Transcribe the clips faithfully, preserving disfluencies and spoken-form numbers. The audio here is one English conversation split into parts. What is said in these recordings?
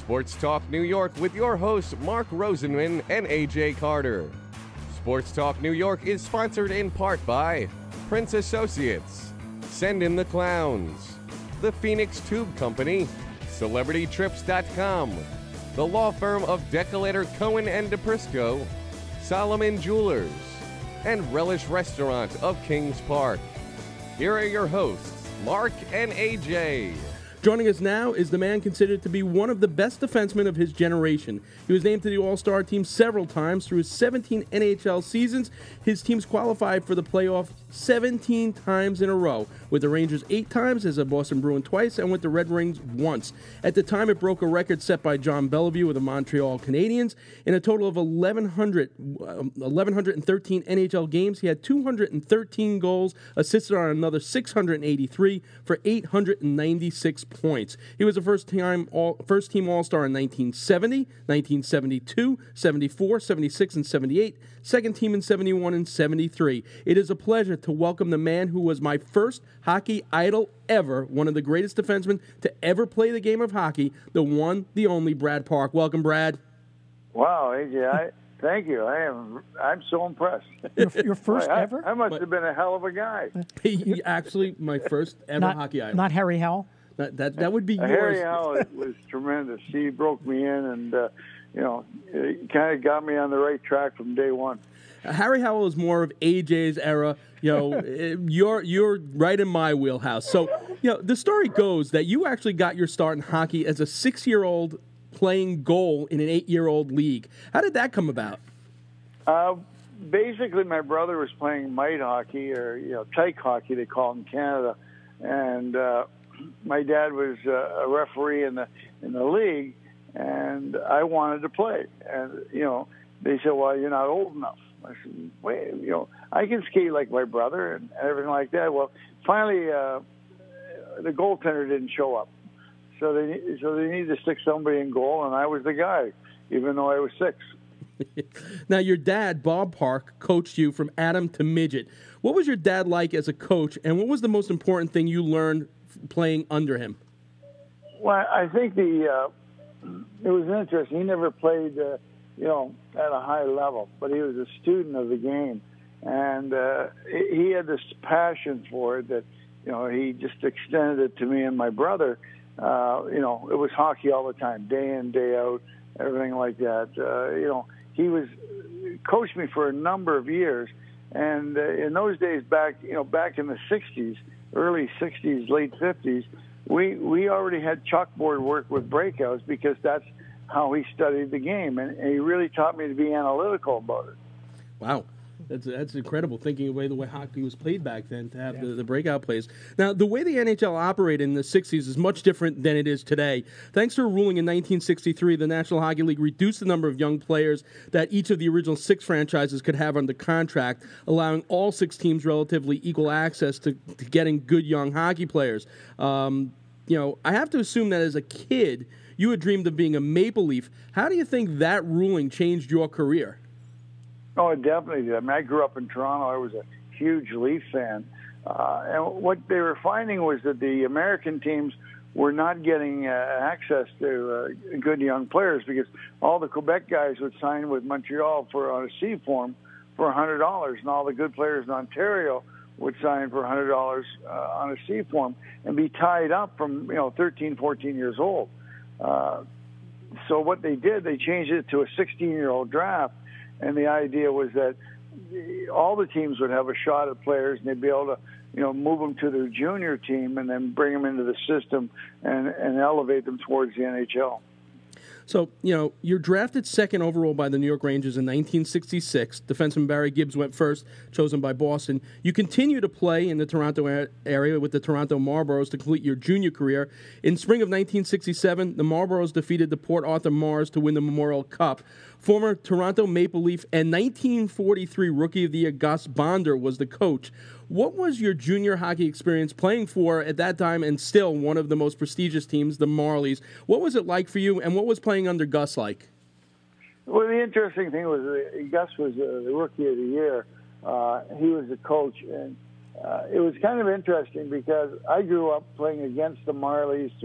Sports Talk New York with your hosts Mark Rosenman and A J Carter. Sports Talk New York is sponsored in part by Prince Associates, Send in the Clowns, the Phoenix Tube Company, Celebrity Trips dot com, the law firm of Decolator Cohen and DePrisco, Solomon Jewelers, and Relish Restaurant of Kings Park. Here are your hosts, Mark and A J. Joining us now is the man considered to be one of the best defensemen of his generation. He was named to the All-Star team several times through his seventeen N H L seasons. His teams qualified for the playoff seventeen times in a row, with the Rangers eight times, as a Boston Bruin twice, and with the Red Wings once. At the time, it broke a record set by John Bellevue with the Montreal Canadiens. In a total of eleven hundred, eleven thirteen N H L games, he had two hundred thirteen goals, assisted on another six hundred eighty-three for eight hundred ninety-six points. He was a first-time all, first-team All-Star in nineteen seventy, nineteen seventy-two, seventy-four, seventy-six, and seventy-eight, second team in seventy-one and seventy-three. It is a pleasure to welcome the man who was my first hockey idol ever, one of the greatest defensemen to ever play the game of hockey, the one, the only Brad Park. Welcome, Brad. Wow, A J, I, thank you. I am. I'm so impressed. Your, your first Boy, I, ever? I must But- have been a hell of a guy. He, actually, my first ever not, hockey idol. Not Harry Howell? That, that, that would be yours. Harry Howell was tremendous. He broke me in, and uh, you know, he kind of got me on the right track from day one. Harry Howell is more of A J's era. You know, eh, you're you're right in my wheelhouse. So, you know, the story goes that you actually got your start in hockey as a six-year-old playing goal in an eight-year-old league. How did that come about? Uh, basically, my brother was playing mite hockey, or you know, tyke hockey they call it in Canada, and uh, my dad was uh, a referee in the in the league, and I wanted to play. And you know, they said, "Well, you're not old enough." I said, "Wait, you know, I can skate like my brother and everything like that." Well, finally, uh, the goaltender didn't show up, so they so they needed to stick somebody in goal, and I was the guy, even though I was six. Now, your dad, Bob Park, coached you from atom to midget. What was your dad like as a coach, and what was the most important thing you learned playing under him? Well, I think the uh, it was interesting. He never played, uh, you know, at a high level, but he was a student of the game, and uh, he had this passion for it that, you know, he just extended it to me and my brother. Uh, you know, it was hockey all the time, day in, day out, everything like that. Uh, you know, he was coached me for a number of years, and uh, in those days, back, you know, back in the sixties, early sixties, late fifties, we we already had chalkboard work with breakouts because that's how he studied the game, and, and he really taught me to be analytical about it. Wow. That's that's incredible, thinking away the way hockey was played back then, to have yeah. the, the breakout plays. Now, the way the N H L operated in the sixties is much different than it is today. Thanks to a ruling in nineteen sixty-three, the National Hockey League reduced the number of young players that each of the original six franchises could have under contract, allowing all six teams relatively equal access to, to getting good young hockey players. Um, you know, I have to assume that as a kid, you had dreamed of being a Maple Leaf. How do you think that ruling changed your career? Oh, it definitely did. I mean, I grew up in Toronto. I was a huge Leaf fan. Uh, and what they were finding was that the American teams were not getting uh, access to uh, good young players because all the Quebec guys would sign with Montreal for on a C form for one hundred dollars, and all the good players in Ontario would sign for one hundred dollars uh, on a C form and be tied up from, you know, thirteen, fourteen years old. Uh, so what they did, they changed it to a sixteen-year-old draft. And the idea was that all the teams would have a shot at players, and they'd be able to, you know, move them to their junior team and then bring them into the system and, and elevate them towards the N H L. So, you know, you're drafted second overall by the New York Rangers in nineteen sixty-six. Defenseman Barry Gibbs went first, chosen by Boston. You continue to play in the Toronto area with the Toronto Marlboros to complete your junior career. In spring of nineteen sixty-seven, the Marlboros defeated the Port Arthur Mars to win the Memorial Cup. Former Toronto Maple Leaf and nineteen forty-three Rookie of the Year Gus Bonder was the coach. What was your junior hockey experience playing for, at that time, and still one of the most prestigious teams, the Marlies? What was it like for you, and what was playing under Gus like? Well, the interesting thing was uh, Gus was uh, the Rookie of the Year. Uh, he was the coach, and uh, it was kind of interesting because I grew up playing against the Marlies through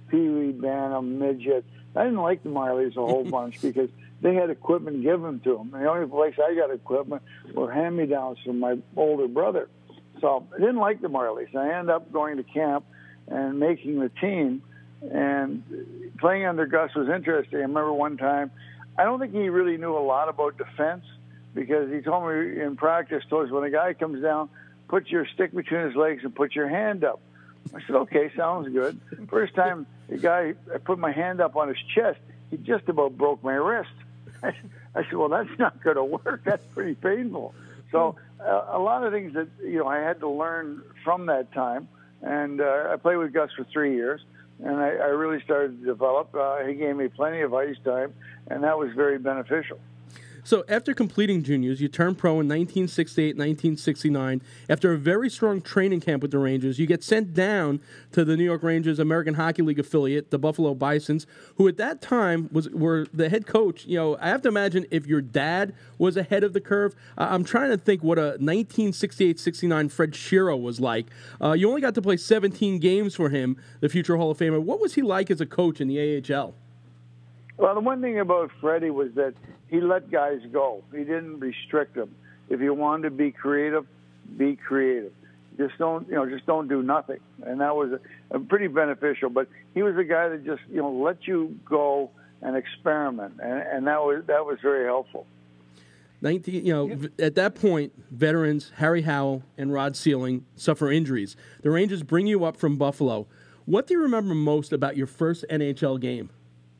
peewee, bantam, midget. I didn't like the Marlies a whole bunch because they had equipment given to them. And the only place I got equipment were hand-me-downs from my older brother. So I didn't like the Marlies. I ended up going to camp and making the team. And playing under Gus was interesting. I remember one time, I don't think he really knew a lot about defense because he told me in practice, told us when a guy comes down, put your stick between his legs and put your hand up. I said, okay, sounds good. First time the guy, I put my hand up on his chest, he just about broke my wrist. I said, well, that's not going to work. That's pretty painful. So uh, a lot of things that, you know, I had to learn from that time. And uh, I played with Gus for three years, and I, I really started to develop. Uh, he gave me plenty of ice time, and that was very beneficial. So after completing juniors, you turned pro in nineteen sixty-eight, nineteen sixty-nine. After a very strong training camp with the Rangers, you get sent down to the New York Rangers American Hockey League affiliate, the Buffalo Bisons, who at that time was were the head coach. You know, I have to imagine if your dad was ahead of the curve. Uh, I'm trying to think what a nineteen sixty-eight sixty-nine Fred Shero was like. Uh, you only got to play seventeen games for him, the future Hall of Famer. What was he like as a coach in the A H L? Well, the one thing about Freddie was that he let guys go. He didn't restrict them. If you wanted to be creative, be creative. Just don't, you know, just don't do nothing. And that was a, a pretty beneficial. But he was a guy that just, you know, let you go and experiment, and, and that was that was very helpful. nineteen, you know, yeah. At that point, veterans Harry Howell and Rod Sealing suffer injuries. The Rangers bring you up from Buffalo. What do you remember most about your first N H L game?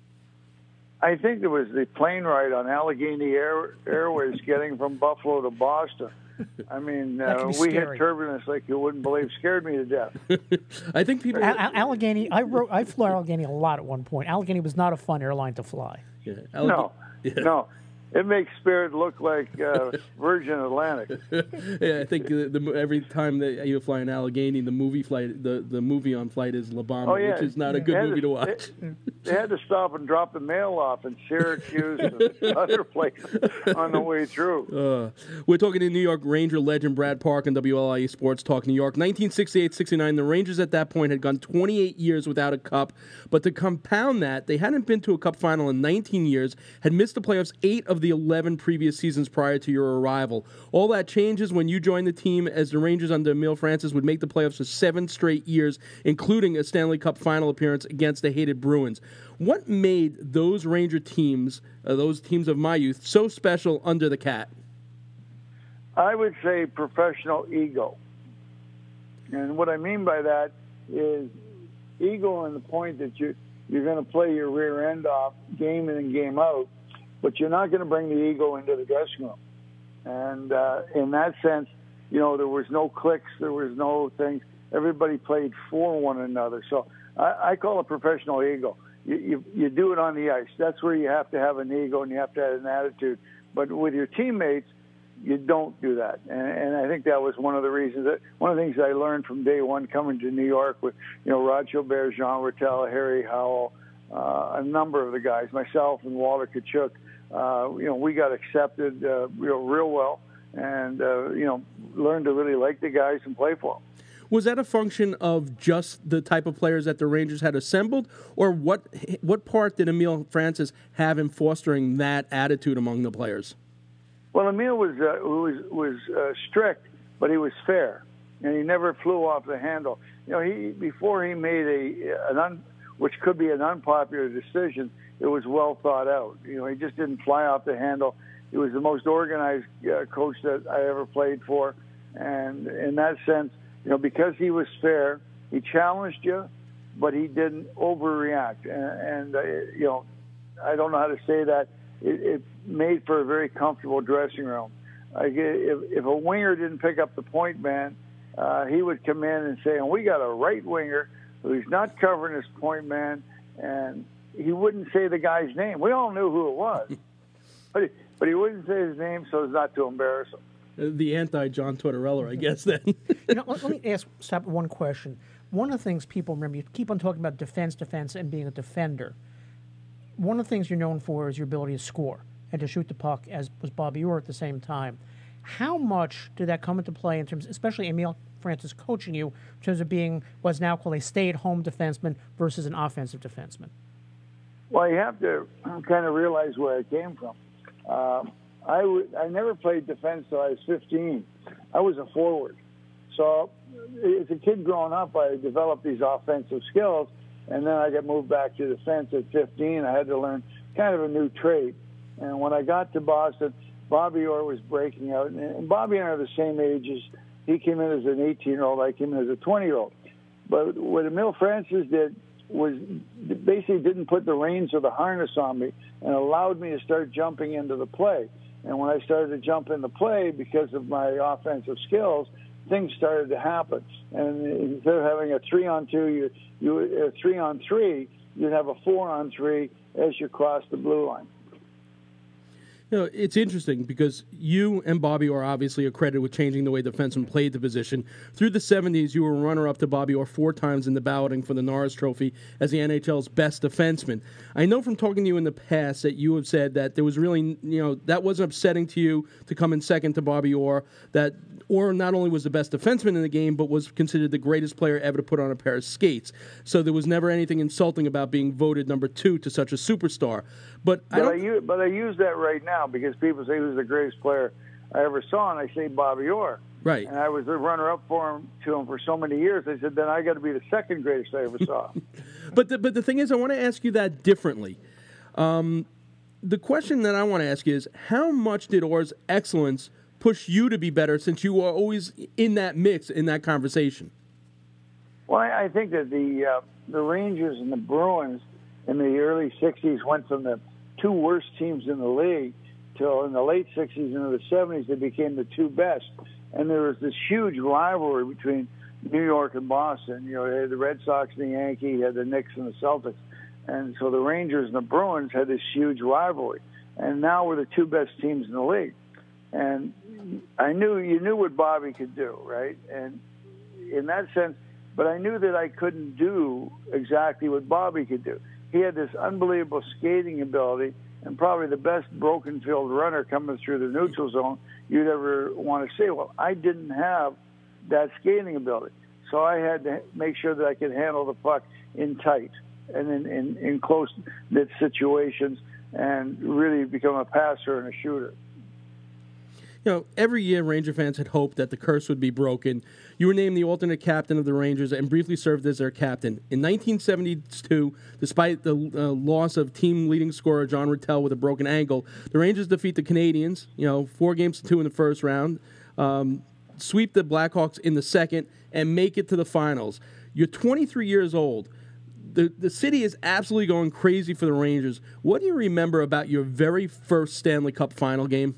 I think it was the plane ride on Allegheny Air, Airways getting from Buffalo to Boston. I mean, uh, we hit turbulence like you wouldn't believe. Scared me to death. I think people... Al- Al- Allegheny, I wrote, I flew Allegheny a lot at one point. Allegheny was not a fun airline to fly. Yeah, Alleg- no, yeah. no. It makes Spirit look like uh, Virgin Atlantic. Yeah, I think the, the, every time that you fly in Allegheny, the movie flight, the, the movie on flight is La Bamba, oh, yeah. which is not a good movie to, to watch. They, they had to stop and drop the mail off in Syracuse and other places on the way through. Uh, we're talking to New York Ranger legend Brad Park on W L I E Sports Talk New York. nineteen sixty-eight sixty-nine, the Rangers at that point had gone twenty-eight years without a cup, but to compound that, they hadn't been to a cup final in nineteen years, had missed the playoffs eight of the eleven previous seasons prior to your arrival. All that changes when you joined the team, as the Rangers under Emile Francis would make the playoffs for seven straight years, including a Stanley Cup final appearance against the hated Bruins. What made those Ranger teams, uh, those teams of my youth, so special under the Cat? I would say professional ego. And what I mean by that is ego in the point that you, you're going to play your rear end off game in and game out, but you're not going to bring the ego into the dressing room. And uh, in that sense, you know, there was no cliques, there was no things. Everybody played for one another. So I, I call it professional ego. You, you, you do it on the ice. That's where you have to have an ego and you have to have an attitude. But with your teammates, you don't do that. And, and I think that was one of the reasons, that one of the things I learned from day one coming to New York with, you know, Rod Gilbert, Jean Rattel, Harry Howell, uh, a number of the guys, myself and Walter Tkachuk. Uh, you know, we got accepted uh, real, real well, and uh, you know, learned to really like the guys and play for them. Was that a function of just the type of players that the Rangers had assembled, or what? What part did Emile Francis have in fostering that attitude among the players? Well, Emile was uh, was was uh, strict, but he was fair, and he never flew off the handle. You know, he before he made a an un, which could be an unpopular decision. It was well thought out. You know, he just didn't fly off the handle. He was the most organized uh, coach that I ever played for. And in that sense, you know, because he was fair, he challenged you, but he didn't overreact. And, and uh, you know, I don't know how to say that. It, it made for a very comfortable dressing room. Like if, if a winger didn't pick up the point man, uh, he would come in and say, and we got a right winger who's not covering his point man, and he wouldn't say the guy's name. We all knew who it was, but he, but he wouldn't say his name so as not to embarrass him. The anti-John Tortorella, I guess, then. You know, let, let me ask stop one question. One of the things people remember, you keep on talking about defense, defense, and being a defender. One of the things you're known for is your ability to score and to shoot the puck, as was Bobby Orr at the same time. How much did that come into play in terms, especially Emile Francis coaching you in terms of being what's now called a stay-at-home defenseman versus an offensive defenseman? Well, you have to kind of realize where I came from. Uh, I, w- I never played defense till I was fifteen. I was a forward. So as a kid growing up, I developed these offensive skills, and then I got moved back to defense at fifteen. I had to learn kind of a new trade. And when I got to Boston, Bobby Orr was breaking out. And Bobby and I are the same age. As he came in as an eighteen-year-old. I came in as a twenty-year-old. But what Emile Francis did was basically didn't put the reins or the harness on me and allowed me to start jumping into the play. And when I started to jump into play because of my offensive skills, things started to happen. And instead of having a three-on-two, you, you a three-on-three, you'd have a four-on-three as you cross the blue line. You know, it's interesting because you and Bobby Orr obviously are credited with changing the way defensemen played the position. Through the seventies, you were runner-up to Bobby Orr four times in the balloting for the Norris Trophy as the N H L's best defenseman. I know from talking to you in the past that you have said that there was really, you know, that wasn't upsetting to you to come in second to Bobby Orr, that Orr not only was the best defenseman in the game, but was considered the greatest player ever to put on a pair of skates. So there was never anything insulting about being voted number two to such a superstar. But, But I, I, don't, use, but I use that right now because people say who's the greatest player I ever saw, and I say Bobby Orr. Right. And I was the runner-up for him to him for so many years. I said, then I got to be the second greatest I ever saw. But the, but the thing is, I want to ask you that differently. Um, the question that I want to ask you is, how much did Orr's excellence push you to be better since you were always in that mix, in that conversation? Well, I, I think that the uh, the Rangers and the Bruins in the early sixties went from the two worst teams in the league till in the late sixties and the seventies they became the two best. And there was this huge rivalry between New York and Boston. You know, you had the Red Sox and the Yankees, you had the Knicks and the Celtics. And so the Rangers and the Bruins had this huge rivalry. And now we're the two best teams in the league. And I knew you knew what Bobby could do, right? And in that sense, but I knew that I couldn't do exactly what Bobby could do. He had this unbelievable skating ability and probably the best broken field runner coming through the neutral zone you'd ever want to see. Well, I didn't have that skating ability. So I had to make sure that I could handle the puck in tight and in, in, in close-knit situations and really become a passer and a shooter. You know, every year Ranger fans had hoped that the curse would be broken. You were named the alternate captain of the Rangers and briefly served as their captain. In nineteen seventy-two, despite the uh, loss of team leading scorer John Rattel with a broken ankle, the Rangers defeat the Canadiens, you know, four games to two in the first round, um, sweep the Blackhawks in the second, and make it to the finals. You're twenty-three years old. The, the city is absolutely going crazy for the Rangers. What do you remember about your very first Stanley Cup final game?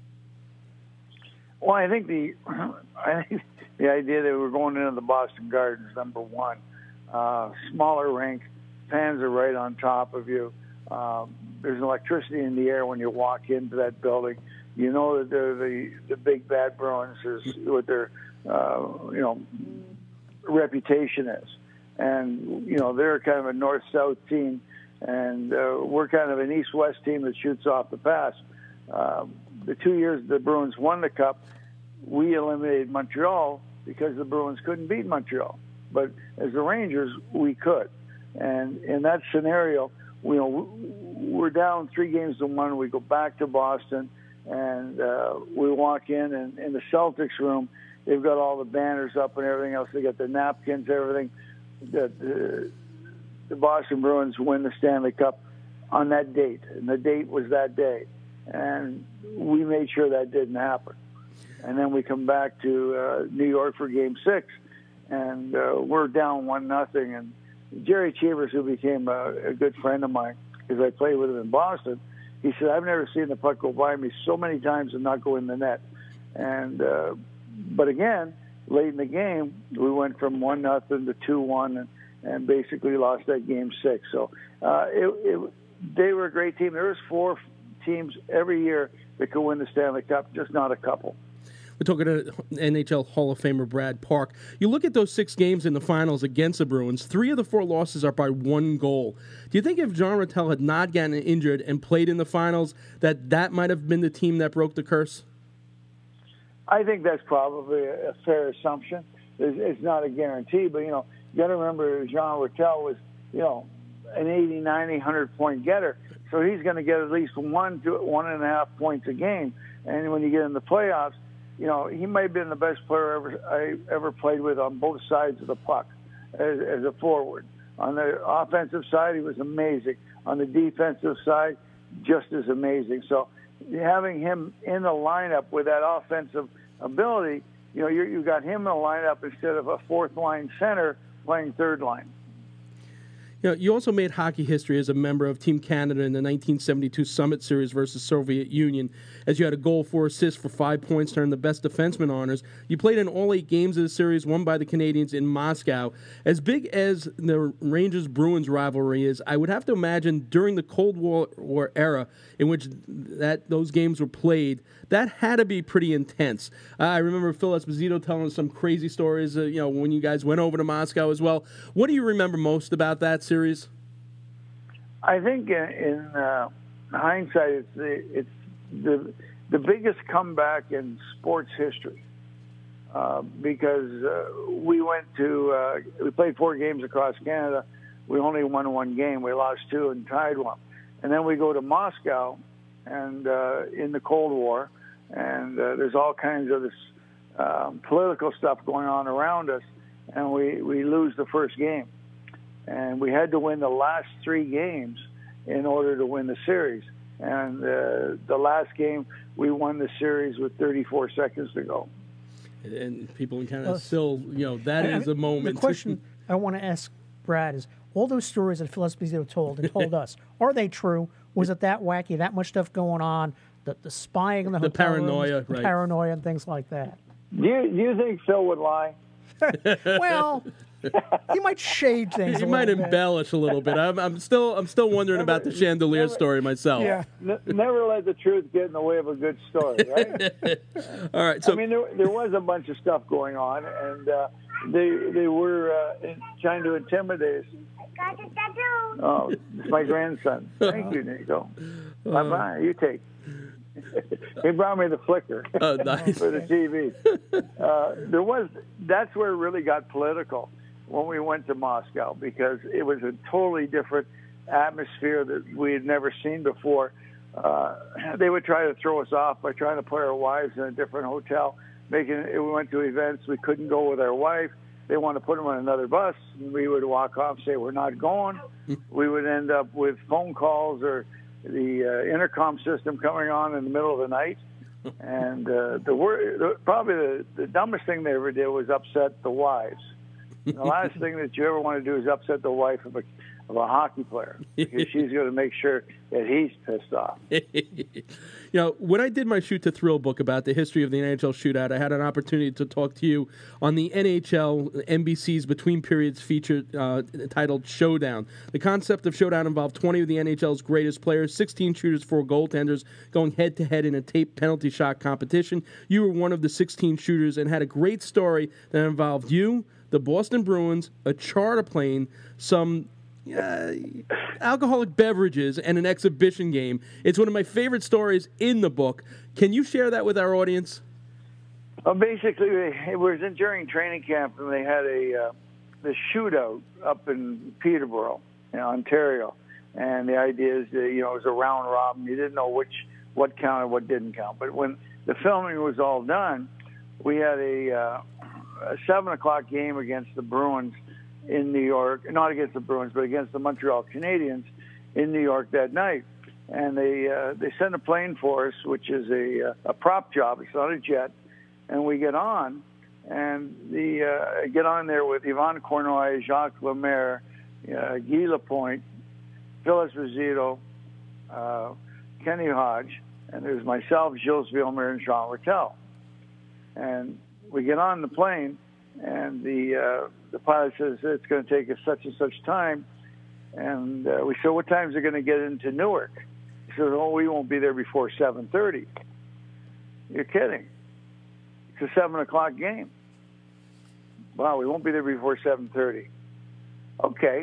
Well, I think the I think the idea that we're going into the Boston Gardens, number one, uh, smaller rink, fans are right on top of you. Um, there's electricity in the air when you walk into that building. You know that they're the the big bad Bruins is what their uh, you know reputation is, and you know they're kind of a north-south team, and uh, we're kind of an east-west team that shoots off the pass. Um, the two years the Bruins won the Cup, we eliminated Montreal because the Bruins couldn't beat Montreal. But as the Rangers, we could. And in that scenario, you know, we're down three games to one. We go back to Boston, and uh, we walk in, and in the Celtics room, they've got all the banners up and everything else. They got the napkins, everything. The, the, the Boston Bruins win the Stanley Cup on that date, and the date was that day. And we made sure that didn't happen. And then we come back to uh, New York for Game Six, and uh, we're down one nothing. And Jerry Cheevers, who became a, a good friend of mine, because I played with him in Boston, he said, "I've never seen the puck go by me so many times and not go in the net." And uh, but again, late in the game, we went from one nothing to two one, and, and basically lost that Game Six. So uh, it, it, they were a great team. There was four teams every year that could win the Stanley Cup, just not a couple. We're talking to N H L Hall of Famer Brad Park. You look at those six games in the finals against the Bruins, three of the four losses are by one goal. Do you think if John Rattel had not gotten injured and played in the finals, that that might have been the team that broke the curse? I think that's probably a fair assumption. it's, it's not a guarantee. But, you know, you got to remember Jean Rattel was, you know, an eighty, ninety, one hundred point getter. So he's going to get at least one to one and a half points a game. And when you get in the playoffs, you know, he may have been the best player ever I ever played with on both sides of the puck as, as a forward. On the offensive side, he was amazing. On the defensive side, just as amazing. So having him in the lineup with that offensive ability, you know, you you got him in the lineup instead of a fourth line center playing third line. You know, you also made hockey history as a member of Team Canada in the nineteen seventy-two Summit Series versus Soviet Union, as you had a goal, four assists for five points to earn the Best Defenseman honors. You played in all eight games of the series, won by the Canadiens in Moscow. As big as the Rangers-Bruins rivalry is, I would have to imagine during the Cold War, War era in which that those games were played, that had to be pretty intense. Uh, I remember Phil Esposito telling us some crazy stories, uh, you know, when you guys went over to Moscow as well. What do you remember most about that series? I think in, in uh, hindsight, it's the it's the the biggest comeback in sports history uh, because uh, we went to uh, we played four games across Canada. We only won one game. We lost two and tied one, and then we go to Moscow, and uh, in the Cold War, and uh, there's all kinds of this um, political stuff going on around us, and we we lose the first game. And we had to win the last three games in order to win the series. And uh, the last game, we won the series with thirty-four seconds to go. And people in Canada still, you know, that I, is a moment. The question I want to ask Brad is, all those stories that Phil Esposito told and told us, are they true? Was it that wacky, that much stuff going on, the, the spying in the, the hotel paranoia, rooms, the right. paranoia and things like that? Do you, do you think Phil would lie? Well, he might shade things. He a might bit. embellish a little bit. I'm, I'm still, I'm still wondering never, about the chandelier never, story myself. Yeah, N- never let the truth get in the way of a good story, right? All right. So I mean, there, there was a bunch of stuff going on, and uh, they they were uh, in, trying to intimidate us. Oh, it's my grandson. Thank you, Nico. Bye bye. You take. He brought me the flicker oh, nice. for the T V. Uh, there was that's where it really got political when we went to Moscow because it was a totally different atmosphere that we had never seen before. Uh, they would try to throw us off by trying to put our wives in a different hotel. Making it, we went to events we couldn't go with our wife. They wanted to put them on another bus, and we would walk off, say we're not going. We would end up with phone calls or the uh, intercom system coming on in the middle of the night. And uh, the, word, the probably the, the dumbest thing they ever did was upset the wives. And the last thing that you ever want to do is upset the wife of a of a hockey player because she's going to make sure that he's pissed off. You know, when I did my Shoot to Thrill book about the history of the N H L shootout, I had an opportunity to talk to you on the N H L N B C's Between Periods feature uh, titled Showdown. The concept of Showdown involved twenty of the N H L's greatest players, sixteen shooters, four goaltenders, going head-to-head in a taped penalty shot competition. You were one of the sixteen shooters and had a great story that involved you, the Boston Bruins, a charter plane, some Uh, alcoholic beverages, and an exhibition game. It's one of my favorite stories in the book. Can you share that with our audience? Well, basically, it was in during training camp, and they had a uh, the shootout up in Peterborough, in Ontario. And the idea is that, you know, it was a round robin. You didn't know which what counted, what didn't count. But when the filming was all done, we had a, uh, a seven o'clock game against the Bruins in New York, not against the Bruins, but against the Montreal Canadiens in New York that night. And they uh, they sent a plane for us, which is a, a prop job. It's not a jet. And we get on, and the uh, get on there with Yvon Cournoy, Jacques Lemaire, uh, Guy Lapointe, Phil Esposito, uh, Kenny Hodge, and there's myself, Gilles Villemere, and Jean Rattel. And we get on the plane, and the uh, the pilot says it's going to take us such and such time. And uh, we said, what time is it going to get into Newark? He says, oh, we won't be there before seven thirty. You're kidding. It's a seven o'clock game. Wow, we won't be there before seven thirty. Okay.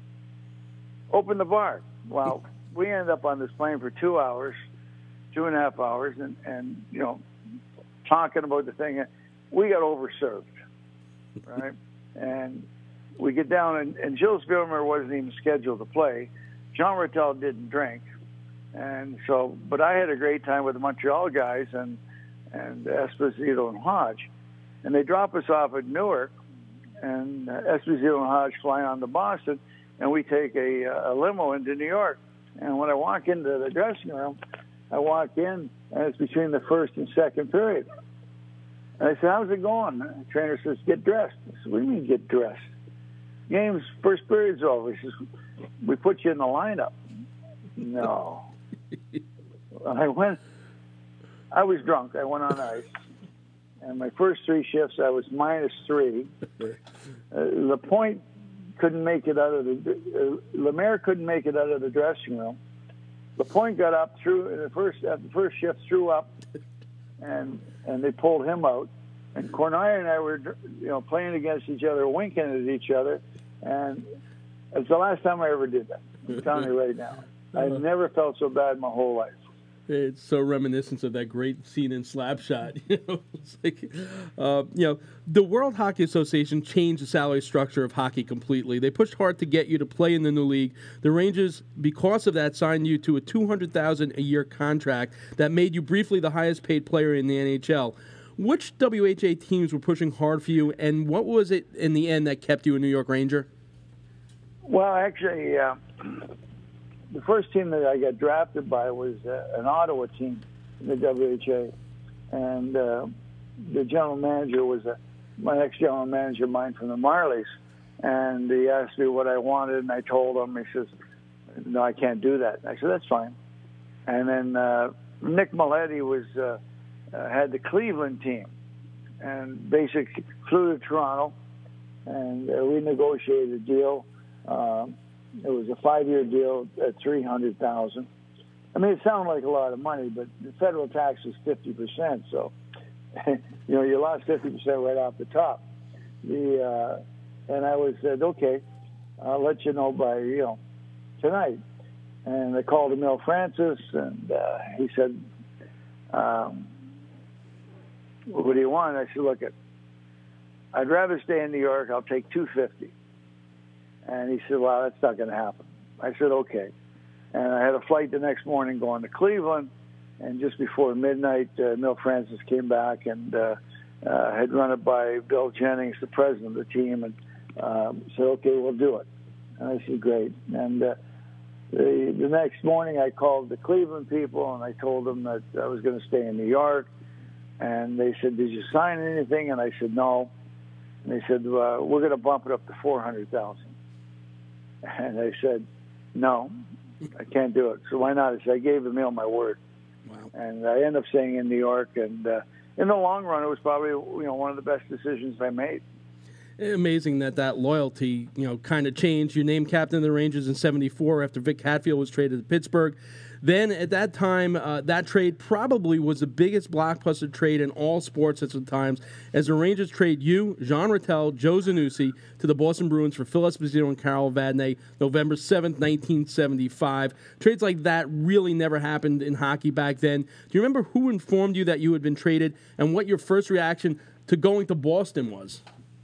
Open the bar. Well, we ended up on this plane for two hours, two and a half hours, and, and you know, talking about the thing. We got overserved. right? And we get down, and, and Gilles Villemot wasn't even scheduled to play. Jean Rattel didn't drink. And so, but I had a great time with the Montreal guys and, and Esposito and Hodge. And they drop us off at Newark, and Esposito and Hodge fly on to Boston, and we take a, a limo into New York. And when I walk into the dressing room, I walk in, and it's between the first and second period. And I said, how's it going? And the trainer says, get dressed. I said, what do you mean get dressed? Game's first period's over. He says, we put you in the lineup. No. I went, I was drunk. I went on ice. And my first three shifts, I was minus three. Uh, Lapointe couldn't make it out of the, uh, Lemaire couldn't make it out of the dressing room. Lapointe got up, through, in the first, at the first shift, threw up, and and they pulled him out. And Cornelius and I were, you know, playing against each other, winking at each other, and it's the last time I ever did that. I'm telling you right now. I never felt so bad my whole life. It's so reminiscent of that great scene in Slapshot. You know, it's like, uh, you know, the World Hockey Association changed the salary structure of hockey completely. They pushed hard to get you to play in the new league. The Rangers, because of that, signed you to a two hundred thousand dollars a year contract that made you briefly the highest paid player in the N H L. Which W H A teams were pushing hard for you, and what was it in the end that kept you a New York Ranger? Well, actually, uh, the first team that I got drafted by was uh, an Ottawa team in the W H A, and uh, the general manager was a, my ex-general manager of mine from the Marlies, and he asked me what I wanted, and I told him. He says, no, I can't do that. I said, that's fine. And then uh, Nick Maletti was uh, uh, had the Cleveland team, and basically flew to Toronto, and uh, we negotiated a deal. Um, It was a five-year deal at three hundred thousand dollars. I mean, it sounded like a lot of money, but the federal tax was fifty percent, so you know you lost fifty percent right off the top. The uh, and I was said, okay, I'll let you know by you know tonight. And I called Emile Francis, and uh, he said, um, "What do you want?" I said, "Look, it, I'd rather stay in New York. I'll take two fifty." And he said, well, that's not going to happen. I said, okay. And I had a flight the next morning going to Cleveland. And just before midnight, uh, Mill Francis came back and uh, uh, had run it by Bill Jennings, the president of the team, and um, said, okay, we'll do it. And I said, great. And uh, the, the next morning, I called the Cleveland people, and I told them that I was going to stay in New York. And they said, did you sign anything? And I said, no. And they said, uh, we're going to bump it up to four hundred thousand dollars. And I said, no, I can't do it. So why not? I said, I gave Emile my word. Wow. And I ended up staying in New York. And uh, in the long run, it was probably you know one of the best decisions I made. Amazing that that loyalty, you know, kind of changed. You named captain of the Rangers in seventy-four after Vic Hatfield was traded to Pittsburgh. Then at that time, uh, that trade probably was the biggest blockbuster trade in all sports at the time, as the Rangers trade you, Jean Rattel, Joe Zanussi to the Boston Bruins for Phil Esposito and Carol Vadnais, November seventh, nineteen seventy-five. Trades like that really never happened in hockey back then. Do you remember who informed you that you had been traded and what your first reaction to going to Boston was?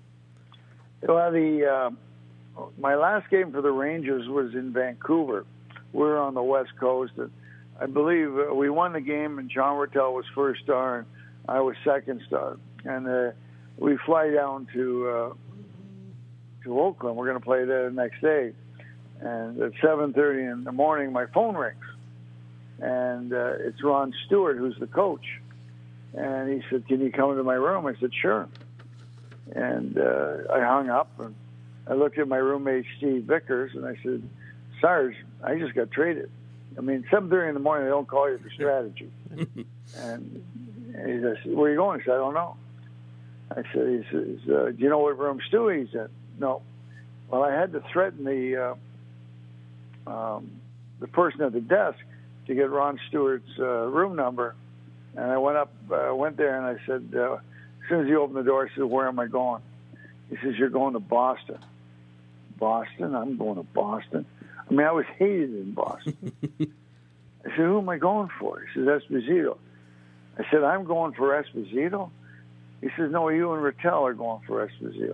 Well, the uh, my last game for the Rangers was in Vancouver. We were on the West Coast, and I believe uh, we won the game, and Jean Rattel was first star, and I was second star. And uh, we fly down to uh, to Oakland. We're going to play there the next day. And at seven thirty in the morning, my phone rings, and uh, it's Ron Stewart, who's the coach. And he said, "Can you come into my room?" I said, "Sure." And uh, I hung up, and I looked at my roommate, Steve Vickers, and I said, Sarge, I just got traded. I mean, seven thirty in the morning, they don't call you for strategy. And he says, where are you going? I said, I don't know. I said, he says, uh, do you know what room Stewie? He said, no. Well, I had to threaten the uh, um, the person at the desk to get Ron Stewart's uh, room number. And I went up, uh, went there, and I said, uh, as soon as he opened the door, I said, where am I going? He says, you're going to Boston. Boston? I'm going to Boston. I mean, I was hated in Boston. I said, who am I going for? He says, Esposito. I said, I'm going for Esposito? He says, no, you and Rattel are going for Esposito.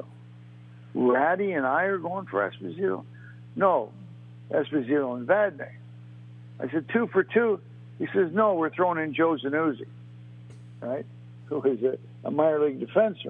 Ratty and I are going for Esposito? No, Esposito and Vadnais. I said, two for two? He says, no, we're throwing in Joe Zanuzzi, right, who is a, a minor league defenseman.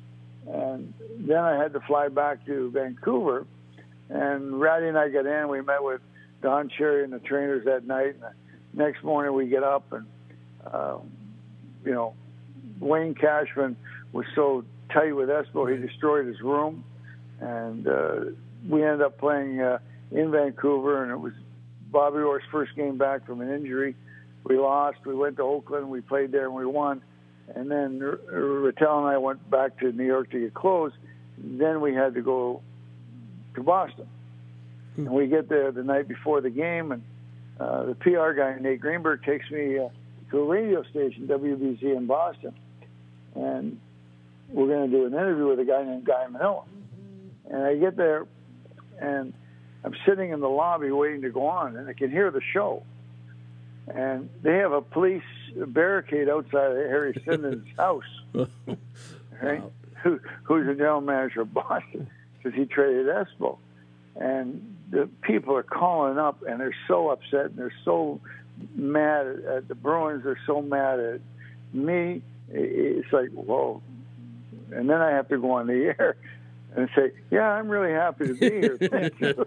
And then I had to fly back to Vancouver, and Ratty and I got in. We met with Don Cherry and the trainers that night. And the next morning we get up, and, um, you know, Wayne Cashman was so tight with Espo, he destroyed his room. And uh, we ended up playing uh, in Vancouver, and it was Bobby Orr's first game back from an injury. We lost. We went to Oakland. We played there, and we won. And then R- Rattel and I went back to New York to get close. Then we had to go to Boston. And we get there the night before the game, and uh, the P R guy, Nate Greenberg, takes me uh, to a radio station, W B Z in Boston. And we're going to do an interview with a guy named Guy Manila. And I get there, and I'm sitting in the lobby waiting to go on, and I can hear the show. And they have a police barricade outside of Harry Sinden's house, right? Wow. Who, who's the general manager of Boston, because he traded Espo. And the people are calling up, and they're so upset, and they're so mad at the Bruins. They're so mad at me. It's like, whoa. And then I have to go on the air and say, yeah, I'm really happy to be here. Thank you.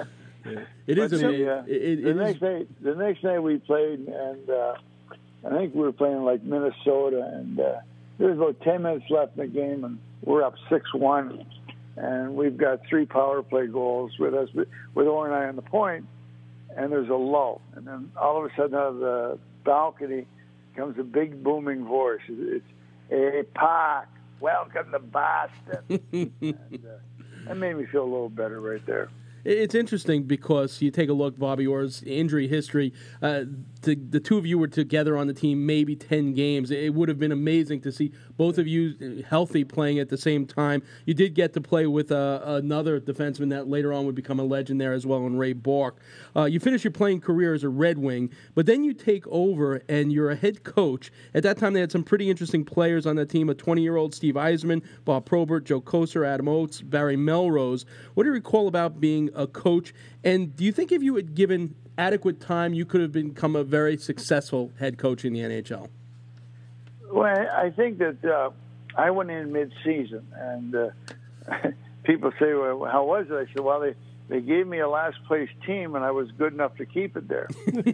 It is amazing. Uh, it, it, the it next is... day, the next day we played, and uh, I think we were playing like Minnesota, and uh, there was about ten minutes left in the game, and we're up six one, and we've got three power play goals with us, with Orr and I on the point, and there's a lull, and then all of a sudden out of the balcony comes a big booming voice. It's, "Hey, Park, welcome to Boston." and, uh, that made me feel a little better right there. It's interesting because you take a look, Bobby Orr's injury history. Uh, the, the two of you were together on the team maybe ten games. It would have been amazing to see both of you healthy playing at the same time. You did get to play with uh, another defenseman that later on would become a legend there as well, in Ray Bourque. Uh, you finish your playing career as a Red Wing, but then you take over and you're a head coach. At that time, they had some pretty interesting players on that team, a twenty-year-old Steve Yzerman, Bob Probert, Joe Kocur, Adam Oates, Barry Melrose. What do you recall about being a coach, and do you think if you had given adequate time, you could have become a very successful head coach in the N H L? Well, I think that uh, I went in mid-season, and uh, people say, well, how was it? I said, well, they, they gave me a last-place team, and I was good enough to keep it there.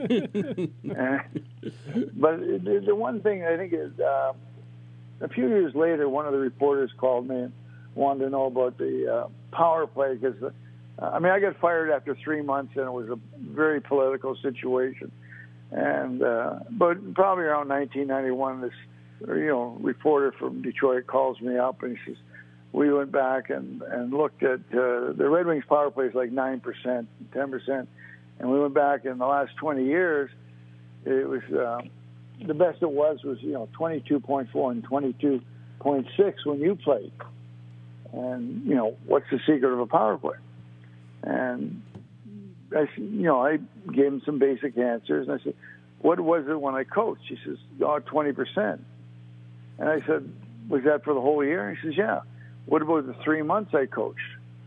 uh, but the, the one thing I think is, uh, a few years later, one of the reporters called me and wanted to know about the uh, power play, because uh, I mean, I got fired after three months, and it was a very political situation. And uh, but probably around nineteen ninety-one, this you know reporter from Detroit calls me up, and he says, we went back and, and looked at uh, the Red Wings power play is like nine percent, ten percent, and we went back in the last twenty years. It was uh, the best it was was you know twenty-two point four and twenty-two point six when you played. And you know what's the secret of a power play? And I, you know, I gave him some basic answers, and I said, "What was it when I coached?" He says, "Oh, twenty percent." And I said, "Was that for the whole year?" And he says, "Yeah." "What about the three months I coached?"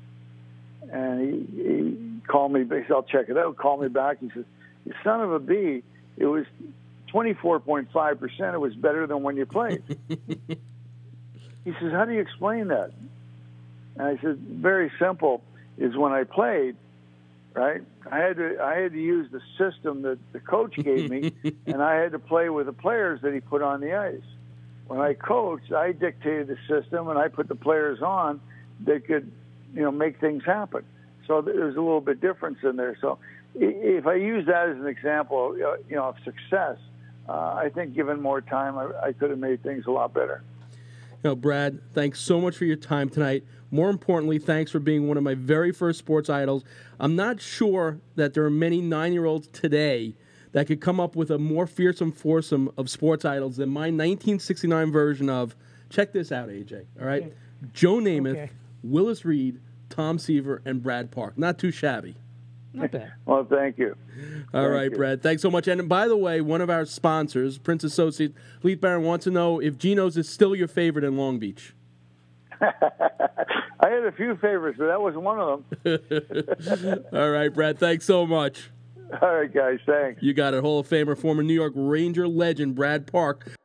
And he, he called me. He said, "I'll check it out." Called me back. He says, "You son of a bee! It was twenty-four point five percent. It was better than when you played." He says, "How do you explain that?" And I said, "Very simple. Is when I played, right? I had to I had to use the system that the coach gave me, and I had to play with the players that he put on the ice. When I coached, I dictated the system, and I put the players on that could, you know, make things happen. So there's a little bit difference in there. So if I use that as an example, you know, of success, uh, I think given more time, I, I could have made things a lot better. You know, Brad, thanks so much for your time tonight. More importantly, thanks for being one of my very first sports idols. I'm not sure that there are many nine-year-olds today that could come up with a more fearsome foursome of sports idols than my nineteen sixty-nine version of, check this out, A J, all right? Okay. Joe Namath, okay. Willis Reed, Tom Seaver, and Brad Park. Not too shabby. Not bad. Well, thank you. All Thank right, you. Brad. Thanks so much. And by the way, one of our sponsors, Prince Associates, Leith Barron, wants to know if Geno's is still your favorite in Long Beach. I had a few favorites, but that wasn't one of them. All right, Brad. Thanks so much. All right, guys. Thanks. You got it. Hall of Famer, former New York Ranger legend, Brad Park.